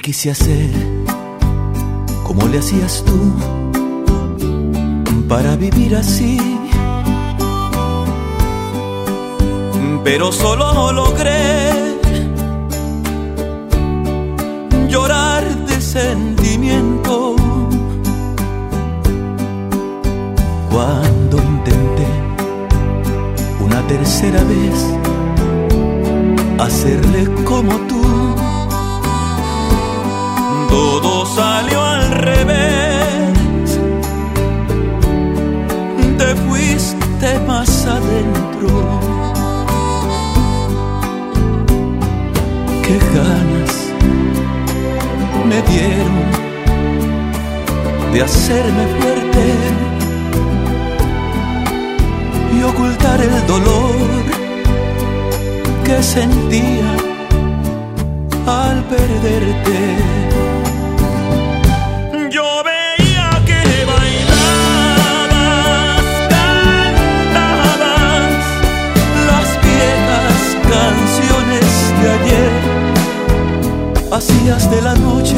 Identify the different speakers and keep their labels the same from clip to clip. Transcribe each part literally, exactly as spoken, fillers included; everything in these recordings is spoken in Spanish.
Speaker 1: quise hacer como le hacías tú para vivir así, pero solo logré llorar de sentimiento cuando intenté una tercera vez hacerle como tú. Todo salió al revés, te fuiste más adentro. Qué ganas me dieron de hacerme fuerte y ocultar el dolor que sentía al perderte. Yo veía que bailabas, cantabas las viejas canciones de ayer, hacías de la noche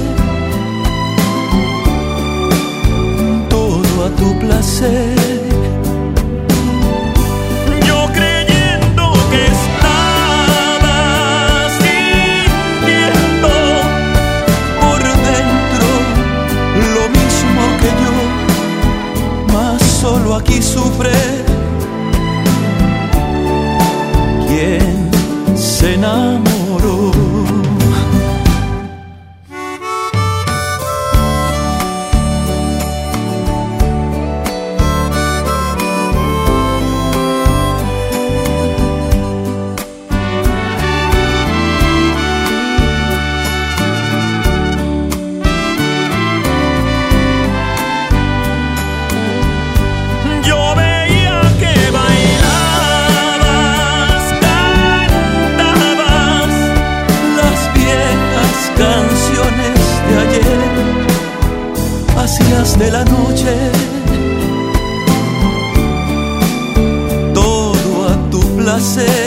Speaker 1: todo a tu placer. Solo aquí sufre quien se enamoró. De la noche todo a tu placer.